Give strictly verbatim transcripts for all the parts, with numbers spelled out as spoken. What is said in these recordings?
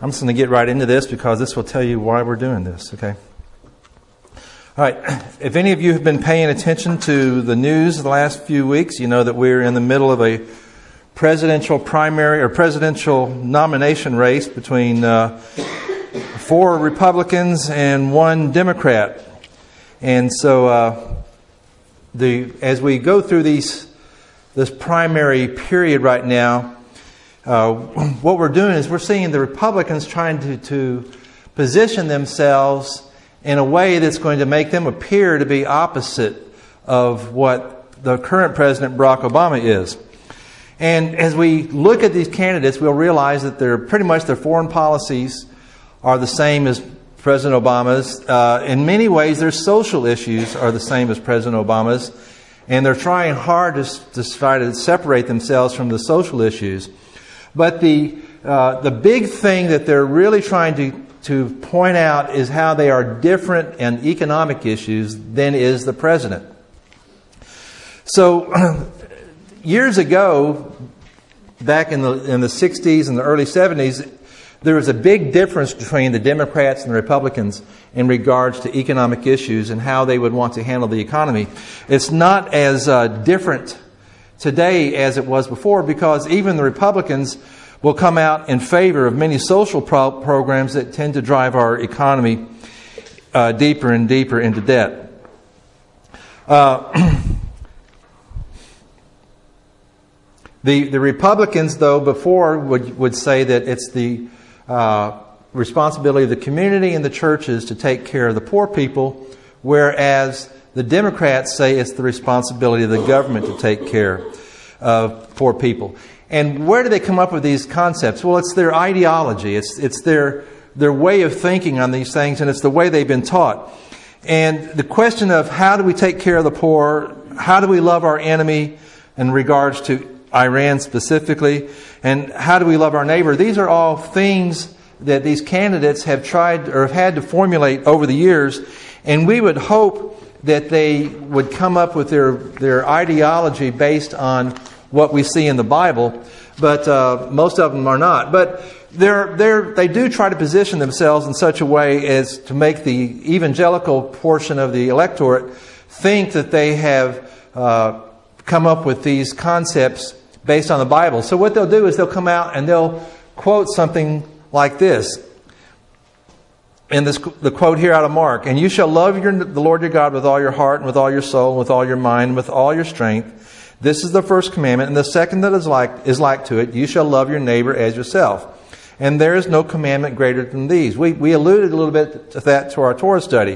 I'm just going to get right into this because this will tell you why we're doing this, okay? All right. If any of you have been paying attention to the news the last few weeks, you know that we're in the middle of a presidential primary or presidential nomination race between uh, four Republicans and one Democrat. And so uh, the as we go through these this primary period right now, uh, what we're doing is we're seeing the Republicans trying to, to position themselves in a way that's going to make them appear to be opposite of what the current President Barack Obama is. And as we look at these candidates, we'll realize that they're pretty much their foreign policies are the same as President Obama's. Uh, in many ways, their social issues are the same as President Obama's. And they're trying hard to, to try to separate themselves from the social issues. But the uh, the big thing that they're really trying to to point out is how they are different in economic issues than is the president. So years ago, back in the in the sixties and the early seventies, there was a big difference between the Democrats and the Republicans in regards to economic issues and how they would want to handle the economy. It's not as uh, different today as it was before, because even the Republicans will come out in favor of many social pro- programs that tend to drive our economy uh, deeper and deeper into debt. Uh, the the Republicans, though, before would would say that it's the uh, responsibility of the community and the churches to take care of the poor people, whereas the Democrats say it's the responsibility of the government to take care of poor people. And where do they come up with these concepts? Well, it's their ideology. It's it's their their way of thinking on these things, and it's the way they've been taught. And the question of how do we take care of the poor, how do we love our enemy in regards to Iran specifically, and how do we love our neighbor, these are all things that these candidates have tried or have had to formulate over the years. And we would hope that they would come up with their, their ideology based on what we see in the Bible, but uh, most of them are not. But they're, they're, they do try to position themselves in such a way as to make the evangelical portion of the electorate think that they have uh, come up with these concepts based on the Bible. So what they'll do is they'll come out and they'll quote something like this. In this, the quote here out of Mark, "And you shall love your, the Lord your God with all your heart and with all your soul and with all your mind and with all your strength. This is the first commandment, and the second that is like is like to it, you shall love your neighbor as yourself. And there is no commandment greater than these." We we alluded a little bit to that to our Torah study.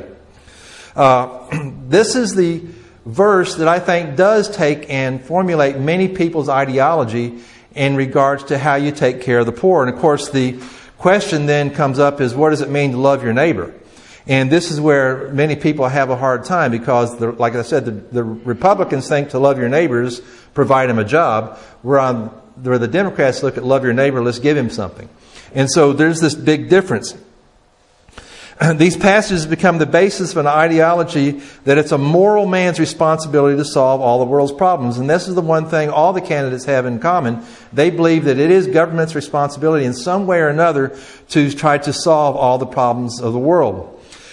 Uh, this is the verse that I think does take and formulate many people's ideology in regards to how you take care of the poor. And of course, the question then comes up is, what does it mean to love your neighbor? And this is where many people have a hard time, because, the, like I said, the, the Republicans think to love your neighbors, provide them a job, where, on, where the Democrats look at love your neighbor, let's give him something. And so there's this big difference. These passages become the basis of an ideology that it's a moral man's responsibility to solve all the world's problems. And this is the one thing all the candidates have in common. They believe that it is government's responsibility in some way or another to try to solve all the problems of the world.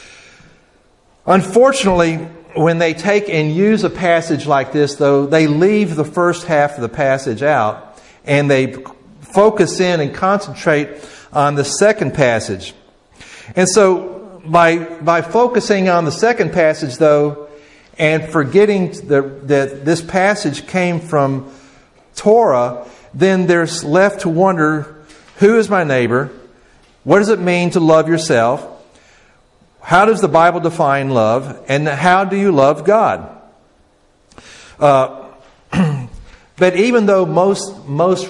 Unfortunately, when they take and use a passage like this, though, they leave the first half of the passage out, and they focus in and concentrate on the second passage. And so by by focusing on the second passage, though, and forgetting the, that this passage came from Torah, then there's left to wonder, who is my neighbor? What does it mean to love yourself? How does the Bible define love? And how do you love God? Uh, but even though most most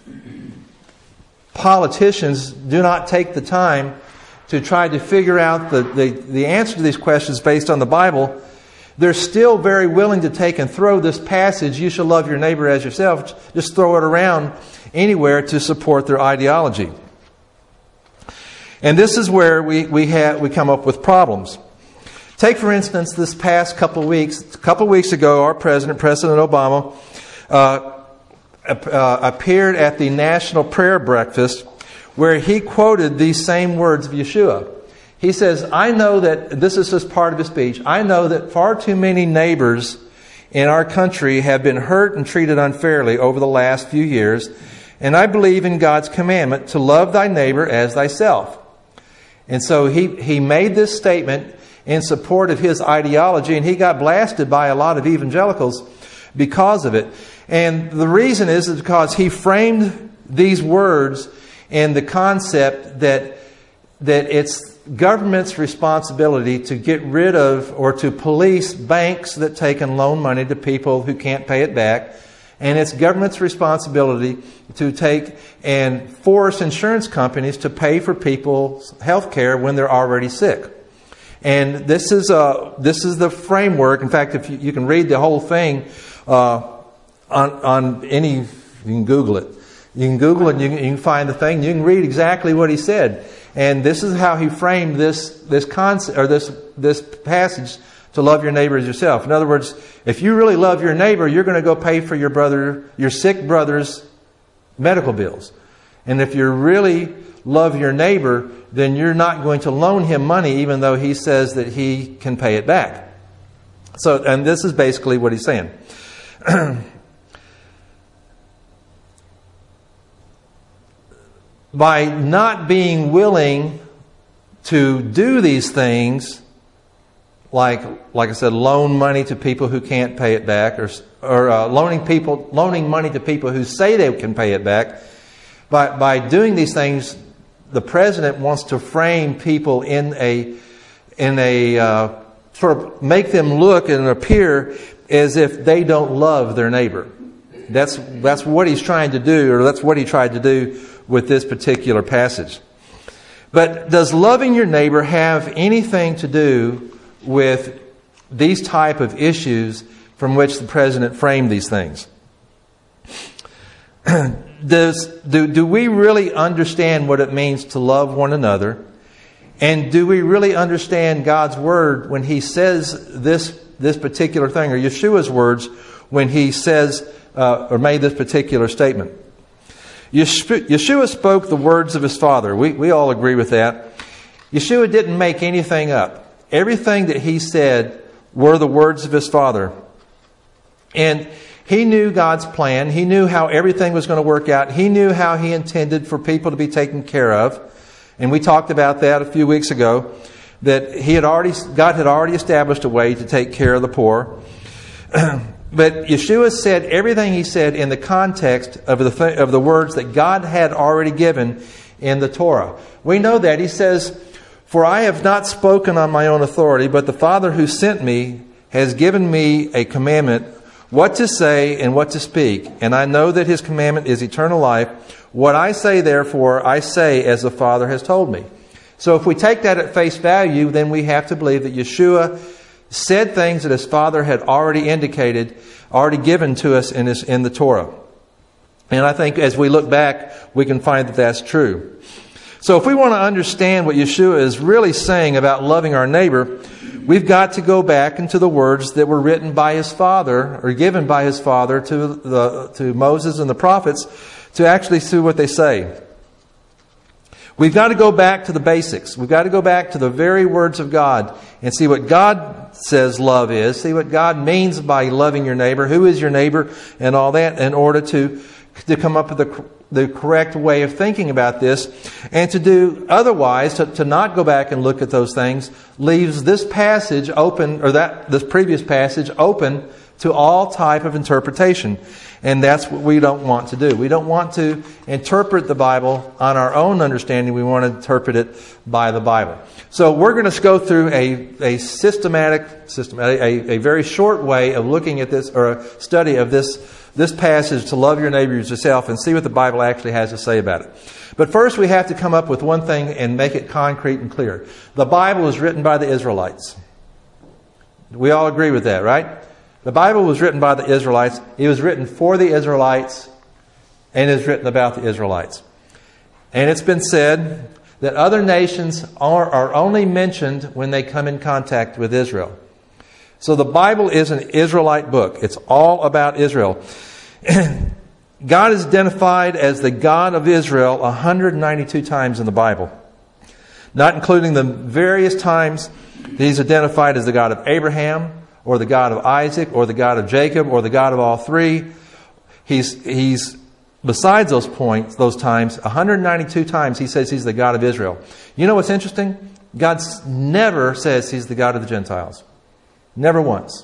politicians do not take the time to try to figure out the, the, the answer to these questions based on the Bible, they're still very willing to take and throw this passage, you shall love your neighbor as yourself, just throw it around anywhere to support their ideology. And this is where we we have we come up with problems. Take, for instance, this past couple of weeks. A couple of weeks ago, our president, President Obama, uh, uh, appeared at the National Prayer Breakfast, where he quoted these same words of Yeshua. He says, I know that, this is just part of his speech, I know that far too many neighbors in our country have been hurt and treated unfairly over the last few years, and I believe in God's commandment to love thy neighbor as thyself. And so he, he made this statement in support of his ideology, and he got blasted by a lot of evangelicals because of it. And the reason is, is because he framed these words in the concept that, that it's government's responsibility to get rid of or to police banks that take and loan money to people who can't pay it back. And it's government's responsibility to take and force insurance companies to pay for people's health care when they're already sick. And this is uh, this is the framework. In fact, if you, you can read the whole thing uh, on on any, you can Google it. You can Google it and you can, you can find the thing. You can read exactly what he said. And this is how he framed this this concept or this this passage, to love your neighbor as yourself. In other words, if you really love your neighbor, you're going to go pay for your brother, your sick brother's medical bills. And if you really love your neighbor, then you're not going to loan him money even though he says that he can pay it back. So, and this is basically what he's saying. By not being willing to do these things, like like I said, loan money to people who can't pay it back, or or uh, loaning people loaning money to people who say they can pay it back. By by doing these things, the president wants to frame people in a in a uh, sort of make them look and appear as if they don't love their neighbor. That's that's what he's trying to do, or that's what he tried to do with this particular passage. But does loving your neighbor have anything to do with these type of issues from which the president framed these things? Does do, do we really understand what it means to love one another? And do we really understand God's word when he says this this particular thing, or Yeshua's words when he says uh, or made this particular statement? Yeshua spoke the words of his Father. We, we all agree with that. Yeshua didn't make anything up. Everything that he said were the words of his Father. And he knew God's plan. He knew how everything was going to work out. He knew how he intended for people to be taken care of. And we talked about that a few weeks ago, that he had already, God had already established a way to take care of the poor. But Yeshua said everything he said in the context of the th- of the words that God had already given in the Torah. We know that. He says, "For I have not spoken on my own authority, but the Father who sent me has given me a commandment, what to say and what to speak. And I know that his commandment is eternal life. What I say, therefore, I say as the Father has told me." So if we take that at face value, then we have to believe that Yeshua said things that his Father had already indicated, already given to us in, his, in the Torah. And I think as we look back, we can find that that's true. So if we want to understand what Yeshua is really saying about loving our neighbor, we've got to go back into the words that were written by his Father, or given by his Father to the to Moses and the prophets, to actually see what they say. We've got to go back to the basics. We've got to go back to the very words of God and see what God says love is. See what God means by loving your neighbor. Who is your neighbor and all that, in order to, to come up with the, the correct way of thinking about this. And to do otherwise, to, to not go back and look at those things, leaves this passage open, or that this previous passage open to all type of interpretation. And that's what we don't want to do. We don't want to interpret the Bible on our own understanding. We want to interpret it by the Bible. So we're going to go through a, a systematic, system, a, a very short way of looking at this, or a study of this, this passage, to love your neighbor as yourself, and see what the Bible actually has to say about it. But first we have to come up with one thing and make it concrete and clear. The Bible was written by the Israelites. We all agree with that, right? The Bible was written by the Israelites. It was written for the Israelites, and is written about the Israelites. And it's been said that other nations are, are only mentioned when they come in contact with Israel. So the Bible is an Israelite book. It's all about Israel. God is identified as the God of Israel one hundred ninety-two times in the Bible, not including the various times that He's identified as the God of Abraham, or the God of Isaac, or the God of Jacob, or the God of all three. He's, he's besides those points, those times, one hundred ninety-two times He says He's the God of Israel. You know what's interesting? God never says He's the God of the Gentiles. Never once.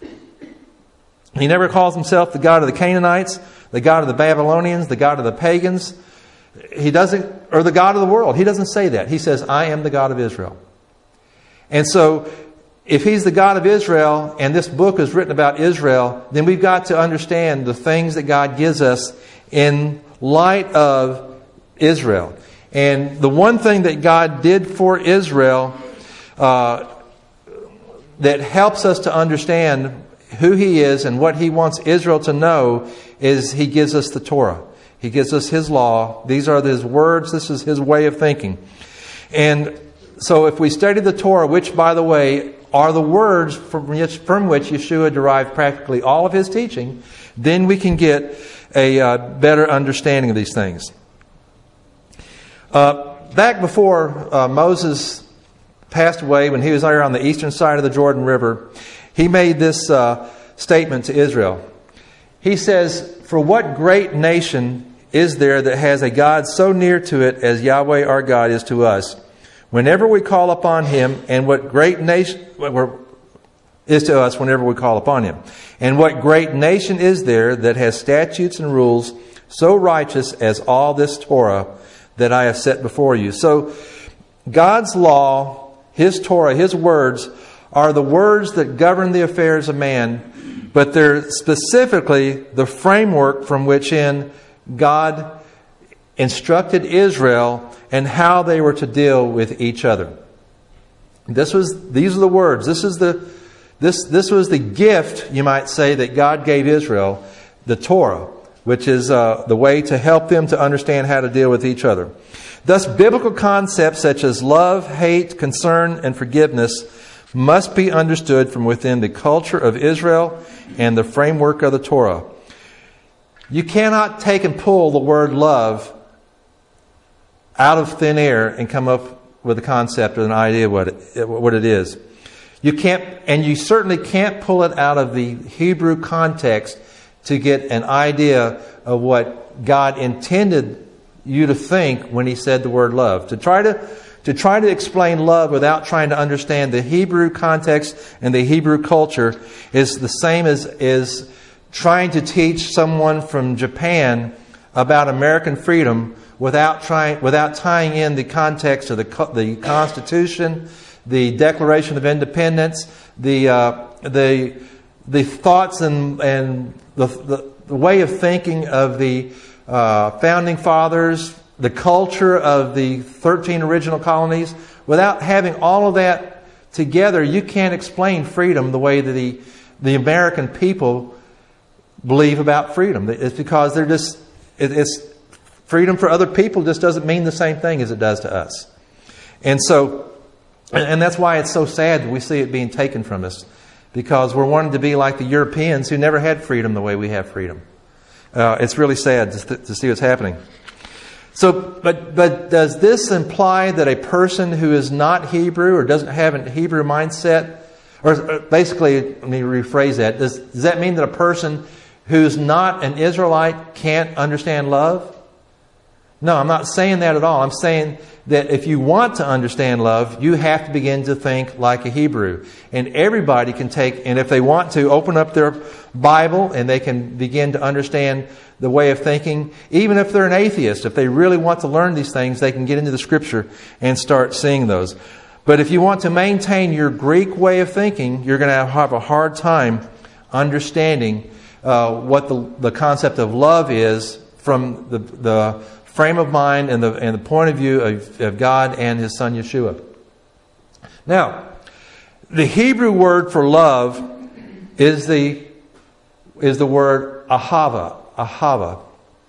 He never calls Himself the God of the Canaanites, the God of the Babylonians, the God of the pagans. He doesn't, or the God of the world. He doesn't say that. He says, I am the God of Israel. And so, if He's the God of Israel, and this book is written about Israel, then we've got to understand the things that God gives us in light of Israel. And the one thing that God did for Israel uh, that helps us to understand who He is and what He wants Israel to know is He gives us the Torah. He gives us His law. These are His words. This is His way of thinking. And so if we study the Torah, which, by the way, are the words from which, from which Yeshua derived practically all of His teaching, then we can get a uh, better understanding of these things. Uh, back before uh, Moses passed away, when he was there on the eastern side of the Jordan River, he made this uh, statement to Israel. He says, for what great nation is there that has a God so near to it as Yahweh our God is to us? Whenever we call upon Him, and what great nation is to us whenever we call upon Him. And what great nation is there that has statutes and rules so righteous as all this Torah that I have set before you? So God's law, His Torah, His words, are the words that govern the affairs of man, but they're specifically the framework from which in God instructed Israel and how they were to deal with each other. This was these are the words. This is the this this was the gift, you might say, that God gave Israel, the Torah, which is uh, the way to help them to understand how to deal with each other. Thus, biblical concepts such as love, hate, concern, and forgiveness must be understood from within the culture of Israel and the framework of the Torah. You cannot take and pull the word love out of thin air and come up with a concept or an idea of what it, what it is. You can't, and you certainly can't pull it out of the Hebrew context to get an idea of what God intended you to think when He said the word love. To try to To try to explain love without trying to understand the Hebrew context and the Hebrew culture is the same as, as trying to teach someone from Japan about American freedom without trying, without tying in the context of the the Constitution, the Declaration of Independence, the uh, the the thoughts and and the, the the way of thinking of the uh, founding fathers, the culture of the thirteen original colonies. Without having all of that together, you can't explain freedom the way that the, the American people believe about freedom. It's because they're just, it, it's freedom for other people just doesn't mean the same thing as it does to us. And so, and that's why it's so sad that we see it being taken from us, because we're wanting to be like the Europeans who never had freedom the way we have freedom. Uh, it's really sad to, to see what's happening. So, but but does this imply that a person who is not Hebrew or doesn't have a Hebrew mindset, or basically, let me rephrase that, does, does that mean that a person who's not an Israelite can't understand love? No, I'm not saying that at all. I'm saying that if you want to understand love, you have to begin to think like a Hebrew. And everybody can take, and if they want to, open up their Bible and they can begin to understand the way of thinking. Even if they're an atheist, if they really want to learn these things, they can get into the Scripture and start seeing those. But if you want to maintain your Greek way of thinking, you're going to have a hard time understanding uh, what the, the concept of love is from the, the frame of mind and the, and the point of view of, of God and His Son Yeshua. Now, the Hebrew word for love is the is the word ahava, ahava,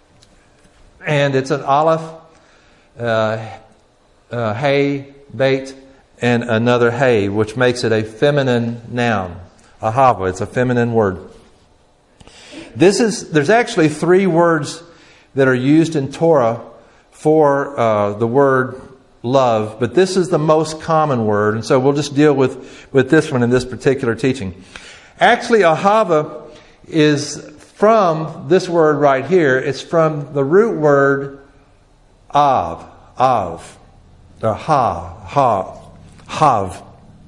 and it's an aleph, uh, uh, hey, bait, and another hey, which makes it a feminine noun. Ahava, it's a feminine word. this is, there's actually three words that are used in Torah for uh, the word love, but this is the most common word, and so we'll just deal with, with this one in this particular teaching. Actually, ahava is from this word right here. It's from the root word av, av, or ha, ha, hav.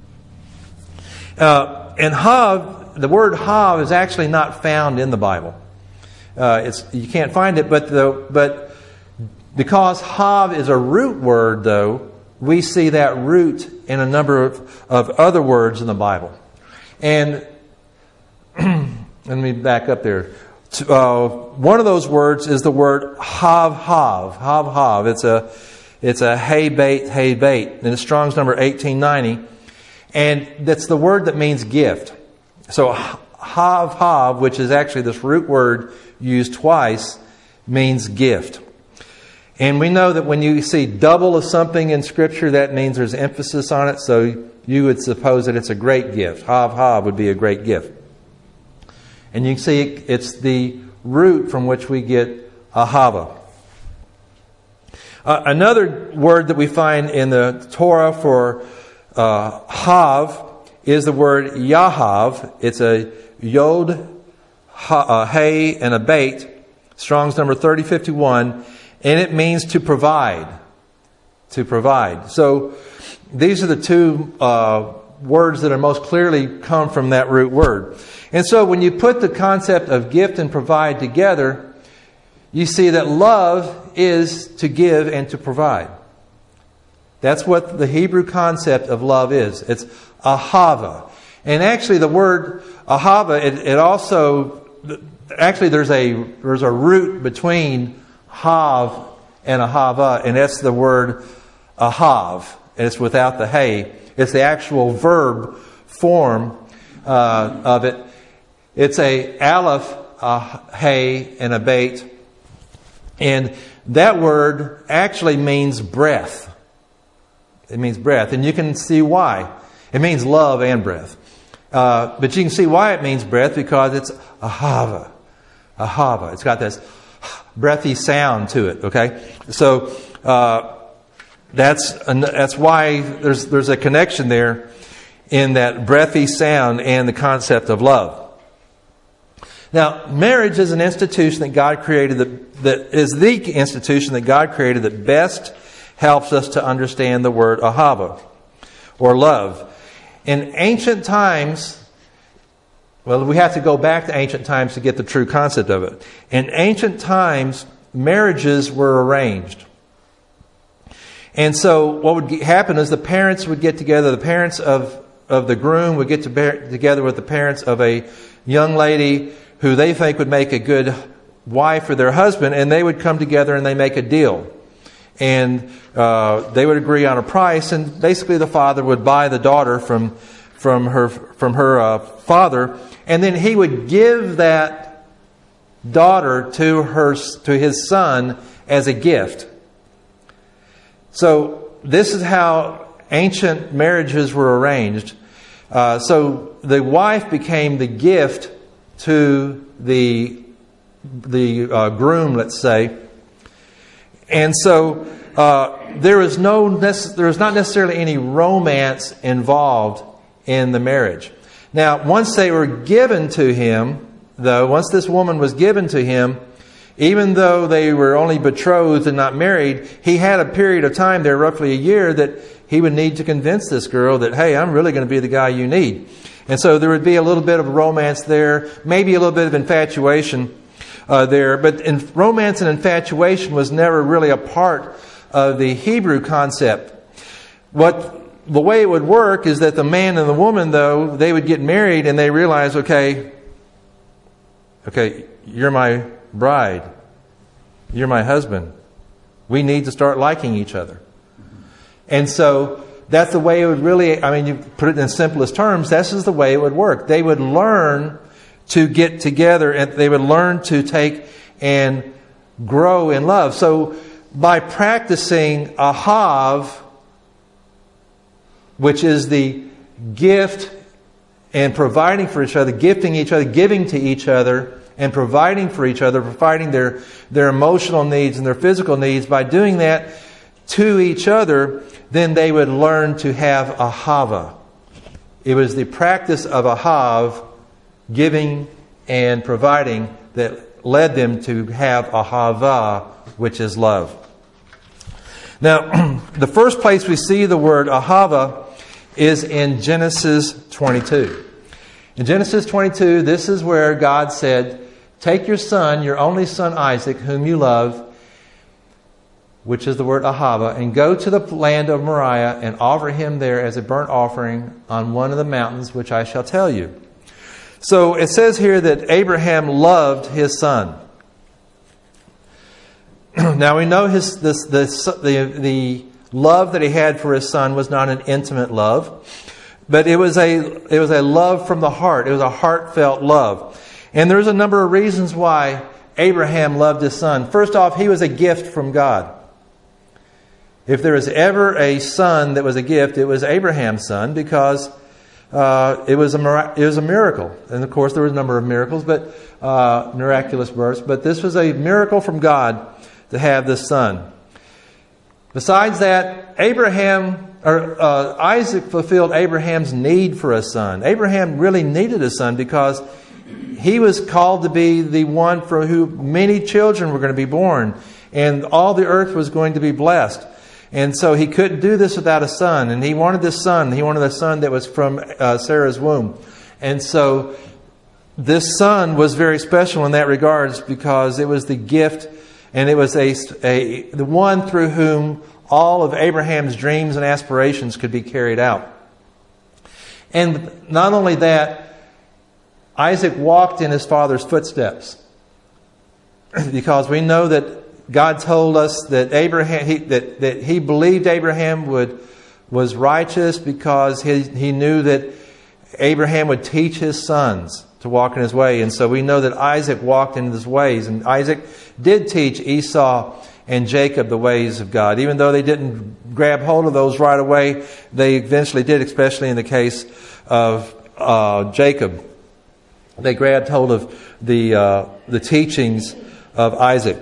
Uh, and hav, the word hav is actually not found in the Bible. Uh, it's you can't find it, but the but because hav is a root word, though, we see that root in a number of, of other words in the Bible. And let me back up there. Uh, one of those words is the word hav hav hav hav. It's a it's a hey bait hey bait, and it's Strong's number eighteen ninety, and that's the word that means gift. So hav hav, which is actually this root word used twice, means gift. And we know that when you see double of something in Scripture, that means there's emphasis on it. So you would suppose that it's a great gift. Hav hav would be a great gift. And you can see it's the root from which we get ahava. Uh, another word that we find in the Torah for uh, hav is the word yahav. It's a yod, ha, a hey, and a bait. Strong's number thirty fifty-one. And it means to provide. To provide. So these are the two uh, words that are most clearly come from that root word. And so when you put the concept of gift and provide together, you see that love is to give and to provide. That's what the Hebrew concept of love is. It's ahava. And actually the word ahava, it, it also, actually there's a, there's a root between hav and ahava, and that's the word ahav. And it's without the hey. It's the actual verb form uh, of it. It's a aleph, a hey, and a bait. And that word actually means breath. It means breath. And you can see why. It means love and breath. Uh, but you can see why it means breath, because it's ahava. Ahava. It's got this breathy sound to it. Okay? So uh, that's that's why there's there's a connection there in that breathy sound and the concept of love. Now, marriage is an institution that God created that, that is the institution that God created that best helps us to understand the word ahava, or love. In ancient times, well, we have to go back to ancient times to get the true concept of it. In ancient times, marriages were arranged. And so what would happen is the parents would get together, the parents of, of the groom would get to bear, together with the parents of a young lady who they think would make a good wife for their husband, and they would come together and they make a deal. And uh, they would agree on a price, and basically the father would buy the daughter from from her from her uh, father, and then he would give that daughter to her to his son as a gift. So this is how ancient marriages were arranged. Uh, so the wife became the gift to the the uh, groom, let's say, and so uh, there is no nece- there is not necessarily any romance involved in the marriage. Now, once they were given to him, though, once this woman was given to him, even though they were only betrothed and not married, he had a period of time there, roughly a year, that he would need to convince this girl that, hey, I'm really going to be the guy you need. And so there would be a little bit of romance there, maybe a little bit of infatuation uh, there. But in, romance and infatuation was never really a part of the Hebrew concept. What the way it would work is that the man and the woman, though, they would get married and they realize, okay, okay, you're my bride, you're my husband. We need to start liking each other. And so that's the way it would really, I mean, you put it in the simplest terms, this is the way it would work. They would learn to get together and they would learn to take and grow in love. So by practicing ahav, which is the gift and providing for each other, gifting each other, giving to each other, and providing for each other, providing their, their emotional needs and their physical needs, by doing that to each other, then they would learn to have ahava. It was the practice of ahav, giving and providing, that led them to have ahava, which is love. Now, the first place we see the word ahava is in Genesis twenty-two. In Genesis twenty-two, this is where God said, take your son, your only son Isaac, whom you love, which is the word ahava, and go to the land of Moriah and offer him there as a burnt offering on one of the mountains which I shall tell you. So it says here that Abraham loved his son. Now we know his this, this, the, the love that he had for his son was not an intimate love, but it was a it was a love from the heart. It was a heartfelt love. And there's a number of reasons why Abraham loved his son. First off, he was a gift from God. If there was ever a son that was a gift, it was Abraham's son, because uh, it was a it was a miracle. And of course, there was a number of miracles, but uh, miraculous births. But this was a miracle from God to have this son. Besides that, Abraham or uh, Isaac fulfilled Abraham's need for a son. Abraham really needed a son because he was called to be the one for whom many children were going to be born, and all the earth was going to be blessed. And so he couldn't do this without a son. And he wanted this son. He wanted a son that was from uh, Sarah's womb. And so this son was very special in that regards, because it was the gift, and it was a, a the one through whom all of Abraham's dreams and aspirations could be carried out. And not only that, Isaac walked in his father's footsteps, because we know that God told us that Abraham he, that that He believed Abraham would was righteous because he he knew that Abraham would teach his sons to walk in his way, and so we know that Isaac walked in his ways, and Isaac did teach Esau and Jacob the ways of God. Even though they didn't grab hold of those right away, they eventually did, especially in the case of uh, Jacob. They grabbed hold of the uh, the teachings of Isaac.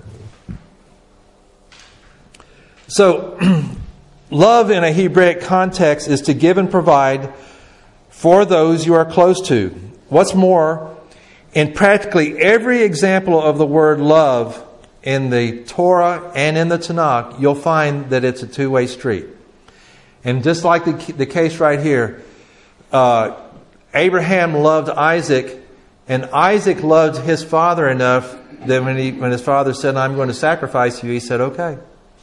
So, love in a Hebraic context is to give and provide for those you are close to. What's more, in practically every example of the word love in the Torah and in the Tanakh, you'll find that it's a two-way street. And just like the, the case right here, uh, Abraham loved Isaac, and Isaac loved his father enough that when, he, when his father said, I'm going to sacrifice you, he said, okay.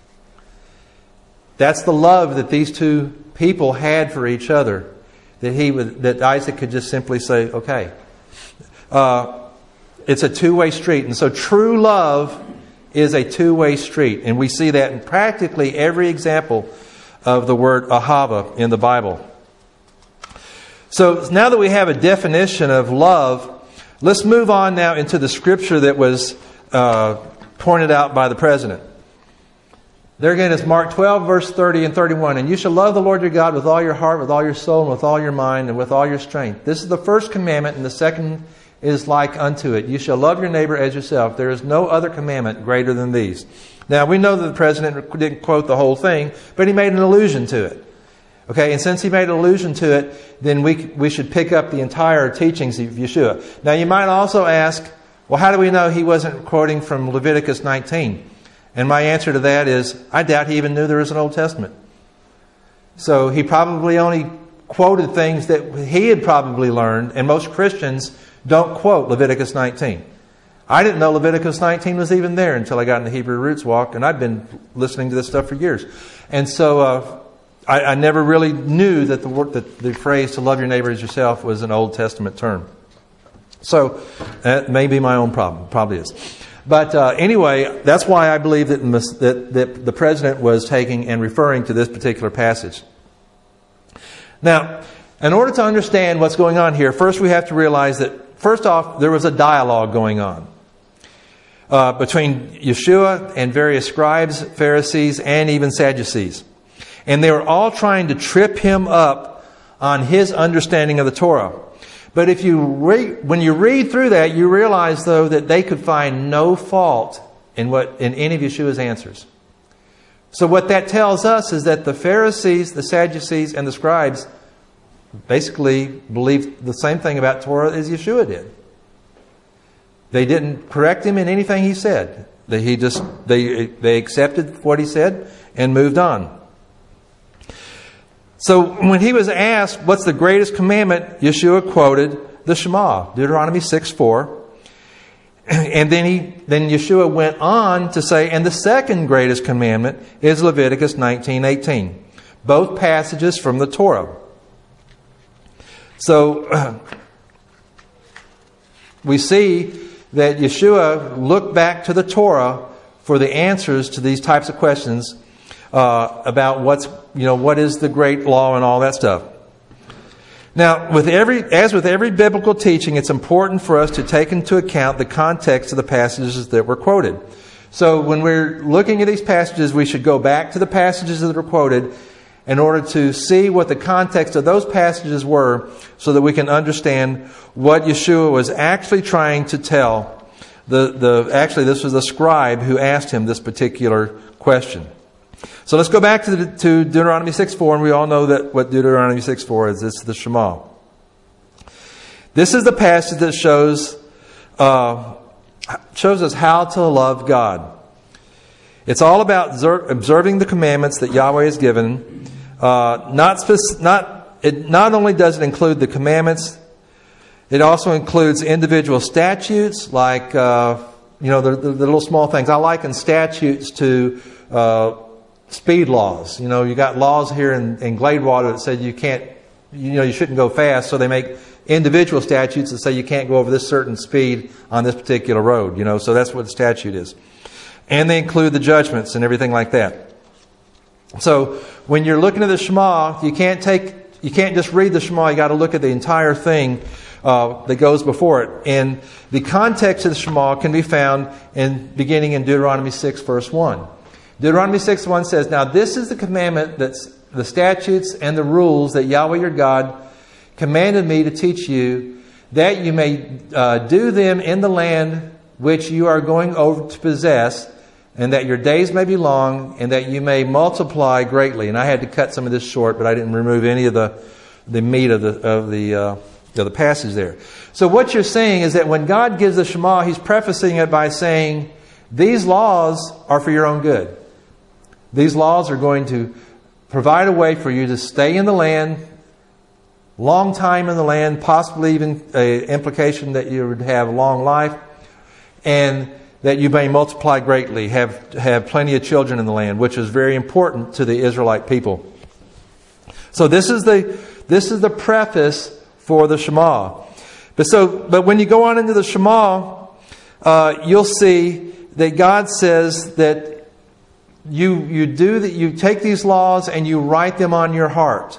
That's the love that these two people had for each other, that he would, that Isaac could just simply say, okay. Uh, it's a two-way street. And so true love is a two-way street. And we see that in practically every example of the word ahava in the Bible. So now that we have a definition of love, let's move on now into the scripture that was uh, pointed out by the president. There again is Mark twelve, verse thirty and thirty-one. And you shall love the Lord your God with all your heart, with all your soul, and with all your mind, and with all your strength. This is the first commandment, and the second is like unto it. You shall love your neighbor as yourself. There is no other commandment greater than these. Now, we know that the president didn't quote the whole thing, but he made an allusion to it. Okay, and since he made an allusion to it, then we we should pick up the entire teachings of Yeshua. Now, you might also ask, well, how do we know he wasn't quoting from Leviticus nineteen? And my answer to that is, I doubt he even knew there was an Old Testament. So he probably only quoted things that he had probably learned, and most Christians don't quote Leviticus nineteen. I didn't know Leviticus nineteen was even there until I got in the Hebrew Roots Walk, and I've been listening to this stuff for years. And so uh, I, I never really knew that the word, that the phrase "to love your neighbor as yourself" was an Old Testament term. So that may be my own problem. Probably is. But uh, anyway, that's why I believe that, that, that the president was taking and referring to this particular passage. Now, in order to understand what's going on here, first we have to realize that, first off, there was a dialogue going on uh, between Yeshua and various scribes, Pharisees, and even Sadducees. And they were all trying to trip him up on his understanding of the Torah. But if you read, when you read through that, you realize, though, that they could find no fault in what in any of Yeshua's answers. So what that tells us is that the Pharisees, the Sadducees, and the scribes basically believed the same thing about Torah as Yeshua did. They didn't correct him in anything he said. They, he just they they accepted what he said and moved on. So when he was asked, what's the greatest commandment, Yeshua quoted the Shema, Deuteronomy six four. And then he then Yeshua went on to say, and the second greatest commandment is Leviticus nineteen eighteen. Both passages from the Torah. So uh, we see that Yeshua looked back to the Torah for the answers to these types of questions uh, about what's you know what is the great law and all that stuff. Now, with every as with every biblical teaching, it's important for us to take into account the context of the passages that were quoted. So when we're looking at these passages, we should go back to the passages that were quoted in order to see what the context of those passages were, so that we can understand what Yeshua was actually trying to tell. The the actually, this was the scribe who asked him this particular question. So let's go back to, the, to Deuteronomy six four, and we all know that what Deuteronomy six four is. It's the Shema. This is the passage that shows uh, shows us how to love God. It's all about observing the commandments that Yahweh has given. Uh, not spec- not it. Not only does it include the commandments, it also includes individual statutes, like uh, you know the, the, the little small things. I liken statutes to Uh, speed laws. You know, you got laws here in, in Gladewater that said you can't, you know, you shouldn't go fast. So they make individual statutes that say you can't go over this certain speed on this particular road. You know, so that's what the statute is. And they include the judgments and everything like that. So when you're looking at the Shema, you can't take, you can't just read the Shema. You got to look at the entire thing uh, that goes before it. And the context of the Shema can be found in beginning in Deuteronomy six, verse one. Deuteronomy six one says, now this is the commandment, that's the statutes and the rules that Yahweh your God commanded me to teach you, that you may uh, do them in the land which you are going over to possess, and that your days may be long, and that you may multiply greatly. And I had to cut some of this short, but I didn't remove any of the the meat of the of the uh, of the passage there. So what you're saying is that when God gives the Shema, He's prefacing it by saying, these laws are for your own good. These laws are going to provide a way for you to stay in the land, long time in the land, possibly even an implication that you would have a long life, and that you may multiply greatly, have have plenty of children in the land, which is very important to the Israelite people. So this is the this is the preface for the Shema. But so, but when you go on into the Shema, uh, you'll see that God says that You you do that. You take these laws and you write them on your heart.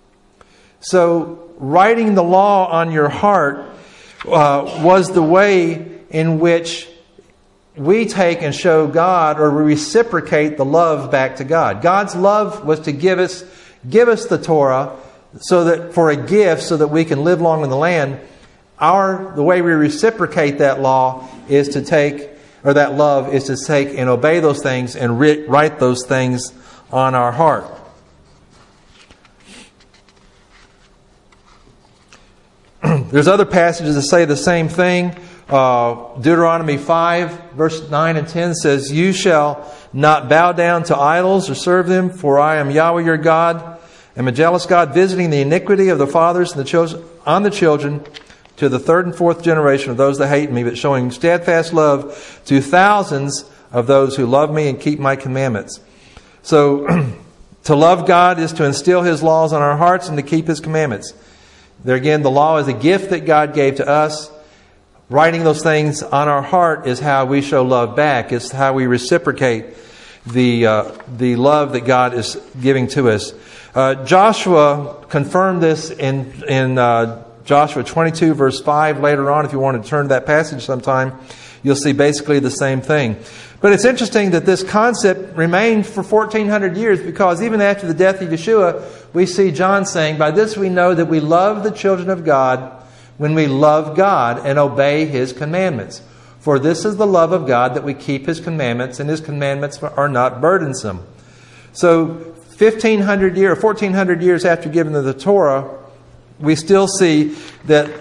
So writing the law on your heart uh, was the way in which we take and show God, or we reciprocate the love back to God. God's love was to give us give us the Torah, so that for a gift, so that we can live long in the land. Our the way we reciprocate that law is to take. Or that love is to take and obey those things and write those things on our heart. There's other passages that say the same thing. Uh, Deuteronomy five, verse nine and ten says, you shall not bow down to idols or serve them, for I am Yahweh your God, am a jealous God, visiting the iniquity of the fathers and the children on the children, to the third and fourth generation of those that hate me, but showing steadfast love to thousands of those who love me and keep my commandments. So, to love God is to instill His laws on our hearts and to keep His commandments. There again, the law is a gift that God gave to us. Writing those things on our heart is how we show love back. It's how we reciprocate the uh, the love that God is giving to us. Uh, Joshua confirmed this in in. Uh, Joshua twenty-two, verse five, later on, if you want to turn to that passage sometime, you'll see basically the same thing. But it's interesting that this concept remained for fourteen hundred years, because even after the death of Yeshua, we see John saying, by this we know that we love the children of God when we love God and obey His commandments. For this is the love of God, that we keep His commandments, and His commandments are not burdensome. So fifteen hundred years, or fourteen hundred years after giving the Torah, we still see that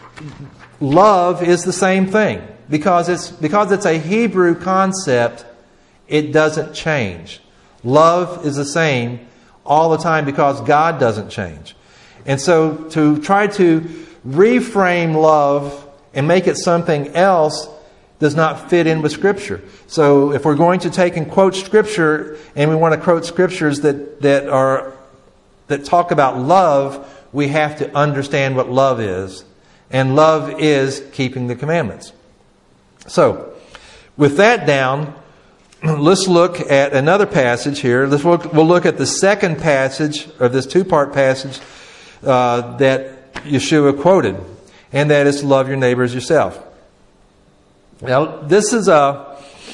love is the same thing. Because it's, because it's a Hebrew concept, it doesn't change. Love is the same all the time because God doesn't change. And so to try to reframe love and make it something else does not fit in with Scripture. So if we're going to take and quote Scripture, and we want to quote Scriptures that, that are that talk about love, we have to understand what love is. And love is keeping the commandments. So, with that down, let's look at another passage here. Let's look, we'll look at the second passage of this two-part passage uh, that Yeshua quoted. And that is to love your neighbor as yourself. Now, this is a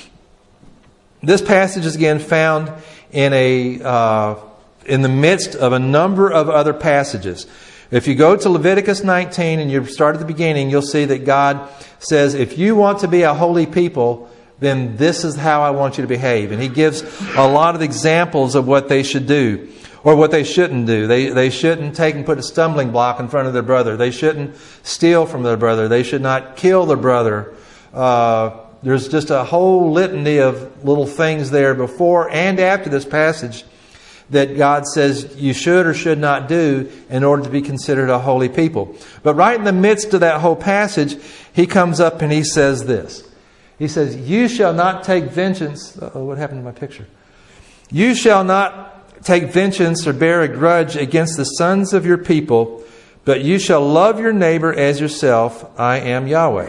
this passage is again found in a uh, in the midst of a number of other passages. If you go to Leviticus nineteen and you start at the beginning, you'll see that God says, "If you want to be a holy people, then this is how I want you to behave." And He gives a lot of examples of what they should do. Or what they shouldn't do. They they shouldn't take and put a stumbling block in front of their brother. They shouldn't steal from their brother. They should not kill their brother. Uh, there's just a whole litany of little things there before and after this passage that God says you should or should not do in order to be considered a holy people. But right in the midst of that whole passage, He comes up and He says this. He says, "You shall not take vengeance." Uh-oh, what happened to my picture? "You shall not take vengeance or bear a grudge against the sons of your people, but you shall love your neighbor as yourself. I am Yahweh."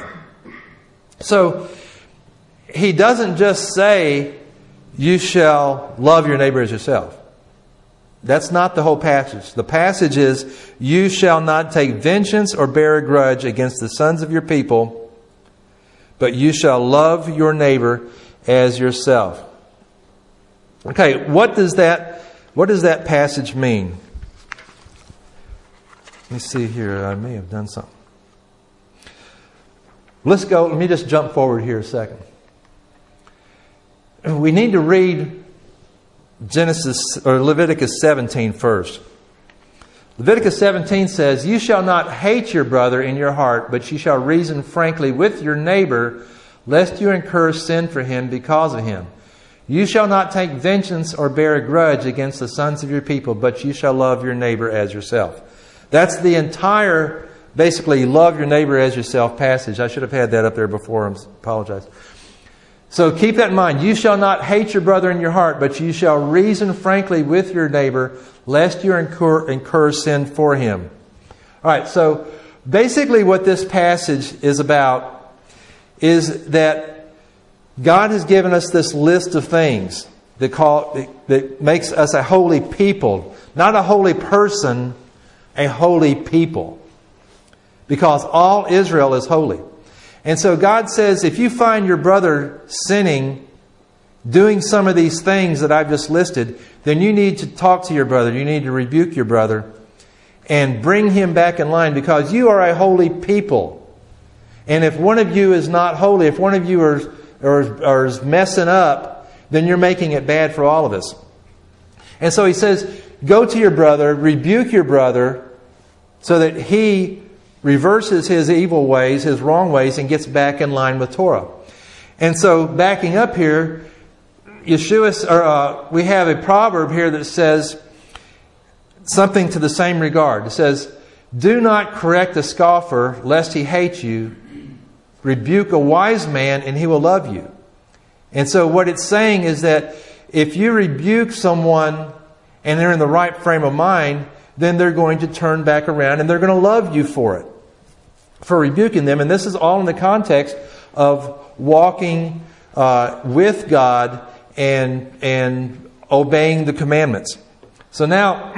So, He doesn't just say, "You shall love your neighbor as yourself." That's not the whole passage. The passage is, "You shall not take vengeance or bear a grudge against the sons of your people, but you shall love your neighbor as yourself." Okay, what does that What does that passage mean? Let me see here. I may have done something. Let's go. Let me just jump forward here a second. We need to read Genesis or Leviticus seventeen first. Leviticus seventeen says, "You shall not hate your brother in your heart, but you shall reason frankly with your neighbor, lest you incur sin for him because of him. You shall not take vengeance or bear a grudge against the sons of your people, but you shall love your neighbor as yourself." That's the entire, basically, love your neighbor as yourself passage. I should have had that up there before. I apologize. So keep that in mind. You shall not hate your brother in your heart, but you shall reason frankly with your neighbor, lest you incur, incur sin for him. All right, so basically what this passage is about is that God has given us this list of things that, call, that makes us a holy people. Not a holy person, a holy people. Because all Israel is holy. And so God says, if you find your brother sinning, doing some of these things that I've just listed, then you need to talk to your brother. You need to rebuke your brother and bring him back in line, because you are a holy people. And if one of you is not holy, if one of you are Or, or is messing up, then you're making it bad for all of us. And so He says, go to your brother, rebuke your brother, so that he reverses his evil ways, his wrong ways, and gets back in line with Torah. And so, backing up here, Yeshua, or, uh, we have a proverb here that says something to the same regard. It says, "Do not correct a scoffer, lest he hate you. Rebuke a wise man, and he will love you." And so what it's saying is that if you rebuke someone and they're in the right frame of mind, then they're going to turn back around and they're going to love you for it, for rebuking them. And this is all in the context of walking uh, with God and, and obeying the commandments. So now,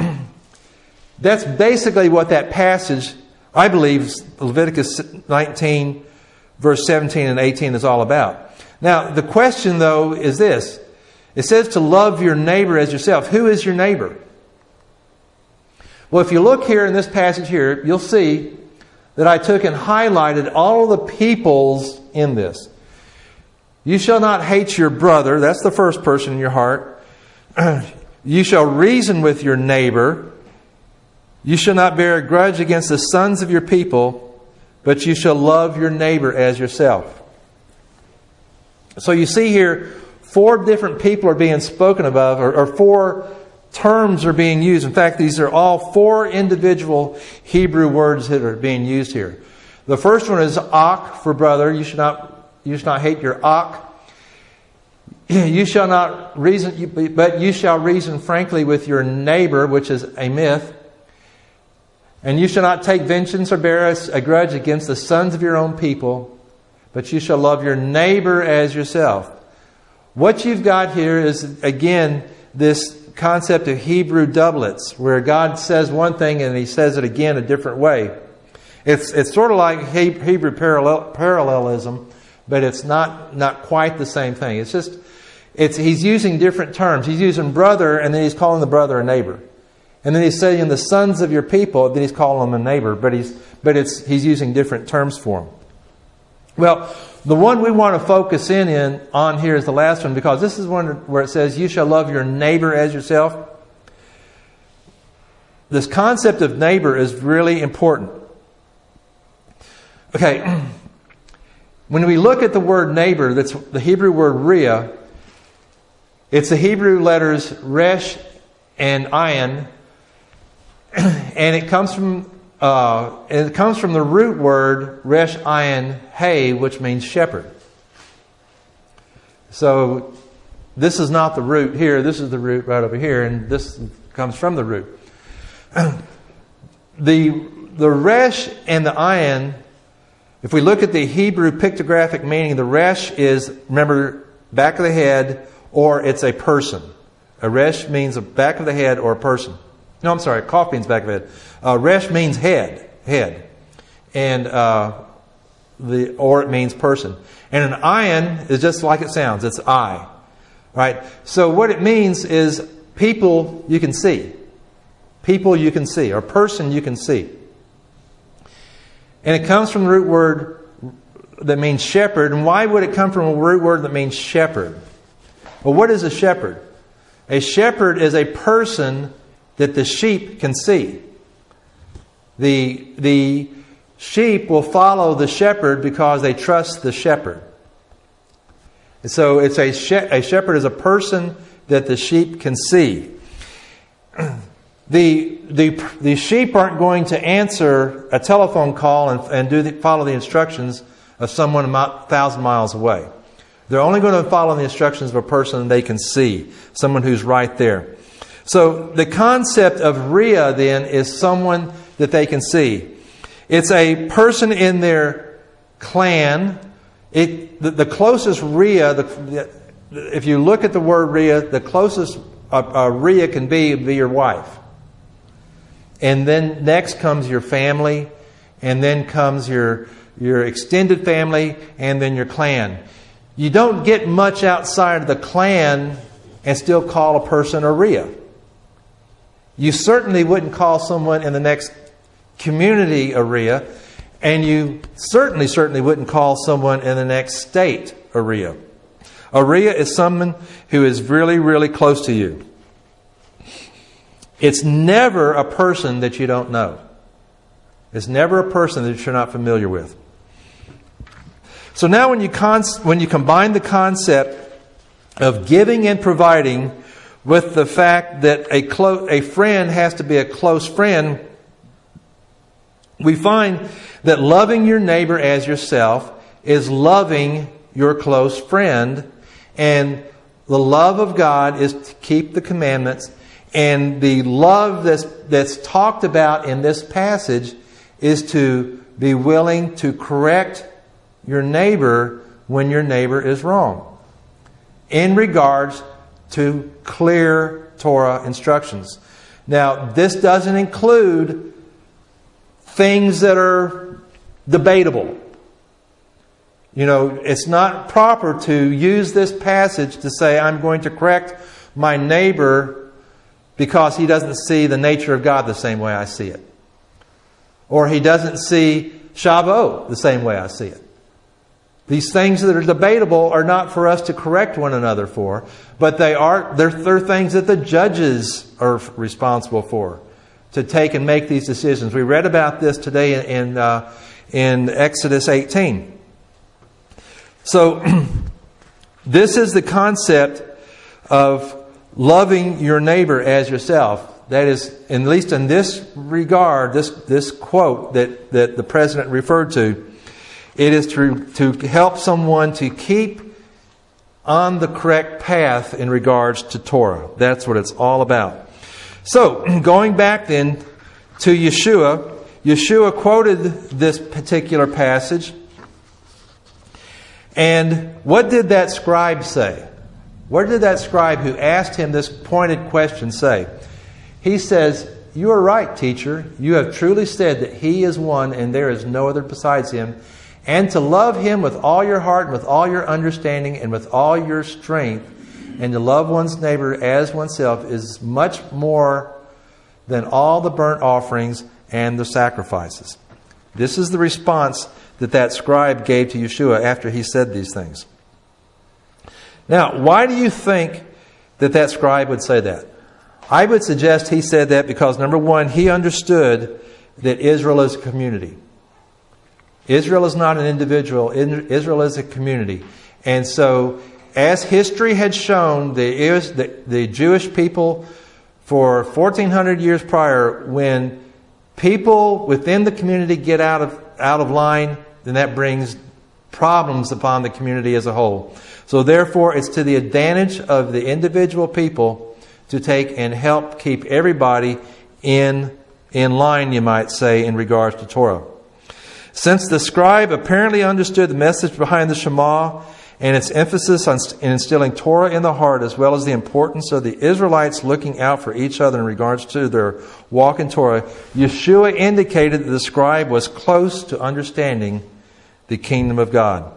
that's basically what that passage, I believe, Leviticus nineteen, verse seventeen and eighteen is all about. Now, the question, though, is this. It says to love your neighbor as yourself. Who is your neighbor? Well, if you look here in this passage here, you'll see that I took and highlighted all of the peoples in this. You shall not hate your brother. That's the first person in your heart. You shall reason with your neighbor. You shall not bear a grudge against the sons of your people, but you shall love your neighbor as yourself. So you see here, four different people are being spoken about, or, or four terms are being used. In fact, these are all four individual Hebrew words that are being used here. The first one is ak, for brother. You should not, you should not hate your ak. You shall not reason, but you shall reason frankly with your neighbor, which is a myth. And you shall not take vengeance or bear a grudge against the sons of your own people, but you shall love your neighbor as yourself. What you've got here is, again, this concept of Hebrew doublets, where God says one thing and He says it again a different way. It's it's sort of like Hebrew parallel, parallelism, but it's not, not quite the same thing. It's just, it's He's using different terms. He's using brother, and then He's calling the brother a neighbor. And then He's saying the sons of your people, then He's calling them a neighbor, but He's but it's He's using different terms for them. Well, the one we want to focus in, in on here is the last one, because this is one where it says, you shall love your neighbor as yourself. This concept of neighbor is really important. Okay, when we look at the word neighbor, that's the Hebrew word ria. It's the Hebrew letters resh and ayin, and it comes from uh, it comes from the root word resh ayin hey, which means shepherd. So this is not the root here. This is the root right over here, and this comes from the root. the the resh and the ayin. If we look at the Hebrew pictographic meaning, the resh is, remember, back of the head, or it's a person. A resh means a back of the head or a person. No, I'm sorry, kaf means back of the head. Uh, resh means head, head. And, uh, the, or it means person. And an ayin is just like it sounds, it's eye. Right? So what it means is people you can see. People you can see, or person you can see. And it comes from the root word that means shepherd. And why would it come from a root word that means shepherd? Well, what is a shepherd? A shepherd is a person that the sheep can see. The, the sheep will follow the shepherd because they trust the shepherd. And so it's a, she- a shepherd is a person that the sheep can see. The, the, the sheep aren't going to answer a telephone call and, and do the, follow the instructions of someone a thousand miles away. They're only going to follow the instructions of a person they can see, someone who's right there. So the concept of ria then is someone that they can see. It's a person in their clan. It the, the closest ria, the, the, if you look at the word ria, the closest a, a ria can be would be your wife. And then next comes your family, and then comes your your extended family, and then your clan. You don't get much outside of the clan and still call a person a ria. You certainly wouldn't call someone in the next community a ria, and you certainly, certainly wouldn't call someone in the next state a ria. A ria is someone who is really, really close to you. It's never a person that you don't know. It's never a person that you're not familiar with. So now when you con- when you combine the concept of giving and providing with the fact that a clo- a friend has to be a close friend, we find that loving your neighbor as yourself is loving your close friend. And the love of God is to keep the commandments. And the love that's, that's talked about in this passage is to be willing to correct your neighbor when your neighbor is wrong, in regards to clear Torah instructions. Now, this doesn't include things that are debatable. You know, it's not proper to use this passage to say, I'm going to correct my neighbor because he doesn't see the nature of God the same way I see it. Or he doesn't see Shavuot the same way I see it. These things that are debatable are not for us to correct one another for, but they are they're, they're things that the judges are responsible for, to take and make these decisions. We read about this today in in, uh, in Exodus eighteen. So this is the concept of loving your neighbor as yourself. That is, at least in this regard, this this quote that, that the president referred to, it is to, to help someone to keep on the correct path in regards to Torah. That's what it's all about. So, going back then to Yeshua, Yeshua quoted this particular passage. And what did that scribe say? What did that scribe who asked him this pointed question say? He says, "You are right, teacher. You have truly said that He is one and there is no other besides Him. And to love Him with all your heart and with all your understanding and with all your strength, and to love one's neighbor as oneself is much more than all the burnt offerings and the sacrifices." This is the response that that scribe gave to Yeshua after he said these things. Now, why do you think that that scribe would say that? I would suggest he said that because, number one, he understood that Israel is a community. Israel is not an individual. Israel is a community. And so, as history had shown, the, the, the Jewish people for fourteen hundred years prior, when people within the community get out of out of line, then that brings problems upon the community as a whole. So therefore, it's to the advantage of the individual people to take and help keep everybody in, in line, you might say, in regards to Torah. Since the scribe apparently understood the message behind the Shema and its emphasis on instilling Torah in the heart, as well as the importance of the Israelites looking out for each other in regards to their walk in Torah, Yeshua indicated that the scribe was close to understanding the kingdom of God.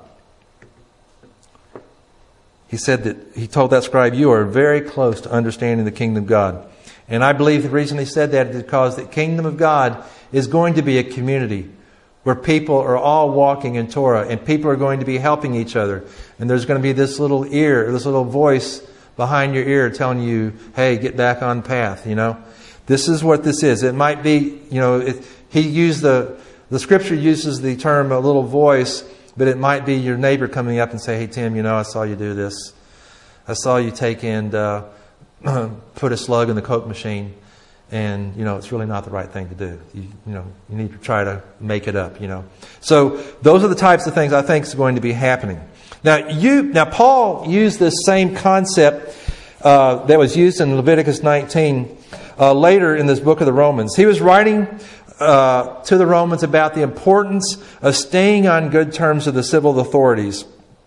He said that he told that scribe, "You are very close to understanding the kingdom of God." And I believe the reason he said that is because the kingdom of God is going to be a community where people are all walking in Torah and people are going to be helping each other. And there's going to be this little ear, this little voice behind your ear telling you, "Hey, get back on path," you know. This is what this is. It might be, you know, it, he used the, the scripture uses the term a little voice, but it might be your neighbor coming up and say, "Hey, Tim, you know, I saw you do this. I saw you take and uh, put a slug in the Coke machine. And, you know, it's really not the right thing to do. You, you know, you need to try to make it up, you know." So those are the types of things I think is going to be happening. Now, you, now Paul used this same concept uh, that was used in Leviticus nineteen uh, later in this book of the Romans. He was writing uh, to the Romans about the importance of staying on good terms with the civil authorities.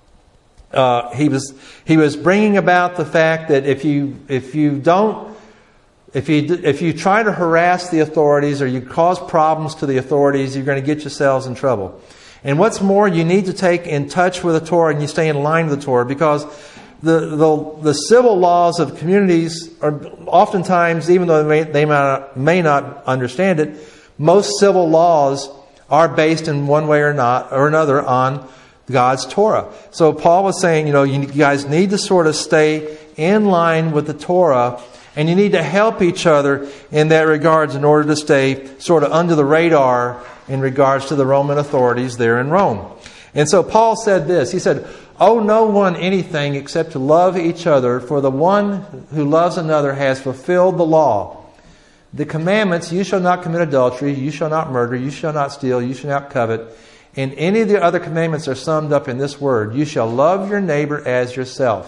Uh, he was he was bringing about the fact that if you if you don't If you if you try to harass the authorities or you cause problems to the authorities, you're going to get yourselves in trouble. And what's more, you need to take in touch with the Torah and you stay in line with the Torah, because the the, the civil laws of communities are oftentimes, even though they may, they may not, may not understand it, most civil laws are based in one way or not or another on God's Torah. So Paul was saying, you know, you guys need to sort of stay in line with the Torah. And you need to help each other in that regards in order to stay sort of under the radar in regards to the Roman authorities there in Rome. And so Paul said this. He said, "Owe no one anything except to love each other, for the one who loves another has fulfilled the law. The commandments, you shall not commit adultery, you shall not murder, you shall not steal, you shall not covet. And any of the other commandments are summed up in this word: you shall love your neighbor as yourself.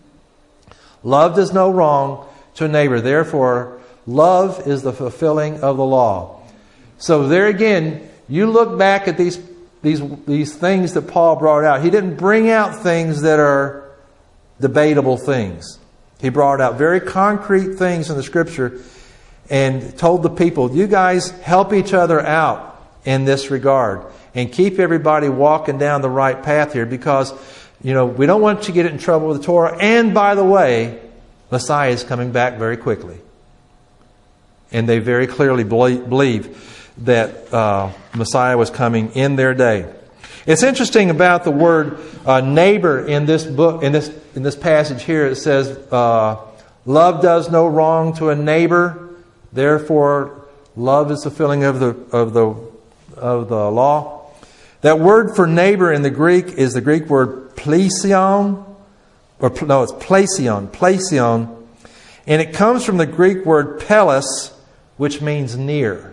Love does no wrong to a neighbor. Therefore, love is the fulfilling of the law." So there again, you look back at these these these things that Paul brought out. He didn't bring out things that are debatable things. He brought out very concrete things in the Scripture and told the people, "You guys help each other out in this regard and keep everybody walking down the right path here, because, you know, we don't want you to get in trouble with the Torah. And by the way, Messiah is coming back very quickly." And they very clearly believe. that uh, Messiah was coming in their day. It's interesting about the word uh, neighbor in this book, in this in this passage here. It says, uh, "Love does no wrong to a neighbor, therefore love is fulfilling of the of the of the law." That word for neighbor in the Greek is the Greek word plesion, or no, it's plesion, plesion, and it comes from the Greek word pelos, which means near.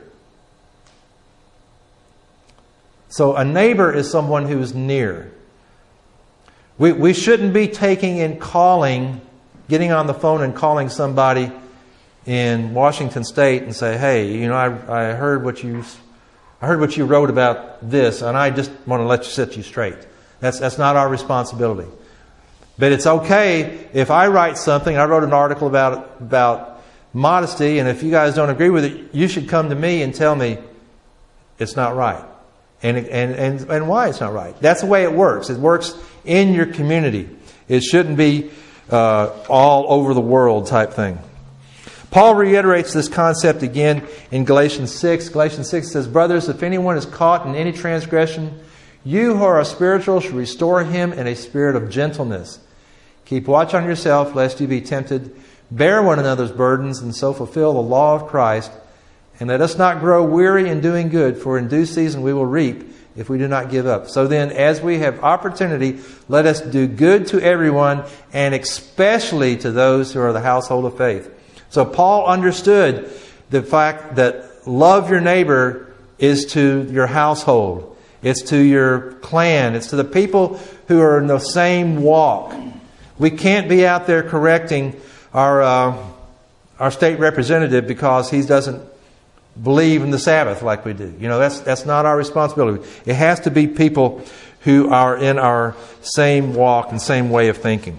So a neighbor is someone who is near. We we shouldn't be taking and calling, getting on the phone and calling somebody in Washington State and say, "Hey, you know, I I heard what you I heard what you wrote about this, and I just want to let you set you straight." That's that's not our responsibility. But it's okay if I write something. I wrote an article about about modesty, and if you guys don't agree with it, you should come to me and tell me it's not right. And, and and and why it's not right. That's the way it works. It works in your community. It shouldn't be uh, all over the world type thing. Paul reiterates this concept again in Galatians six. Galatians six says, "Brothers, if anyone is caught in any transgression, you who are spiritual should restore him in a spirit of gentleness. Keep watch on yourself, lest you be tempted. Bear one another's burdens, and so fulfill the law of Christ. And let us not grow weary in doing good, for in due season we will reap if we do not give up. So then, as we have opportunity, let us do good to everyone, and especially to those who are the household of faith." So Paul understood the fact that love your neighbor is to your household. It's to your clan. It's to the people who are in the same walk. We can't be out there correcting our uh, our state representative because he doesn't believe in the Sabbath like we do. You know, that's that's not our responsibility. It has to be people who are in our same walk and same way of thinking.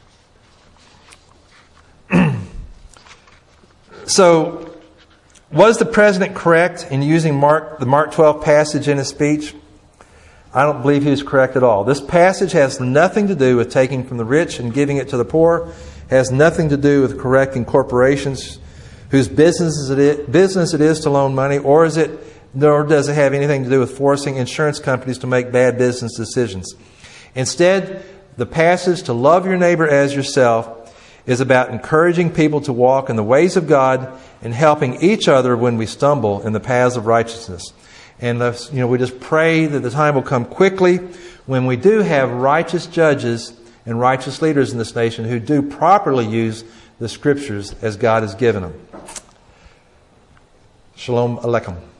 So, was the president correct in using Mark the Mark twelve passage in his speech? I don't believe he was correct at all. This passage has nothing to do with taking from the rich and giving it to the poor. It has nothing to do with correcting corporations whose business it is, business it is to loan money, or is it, nor does it have anything to do with forcing insurance companies to make bad business decisions. Instead, the passage to love your neighbor as yourself is about encouraging people to walk in the ways of God and helping each other when we stumble in the paths of righteousness. And you know, we just pray that the time will come quickly when we do have righteous judges and righteous leaders in this nation who do properly use the Scriptures as God has given them. Shalom Aleichem.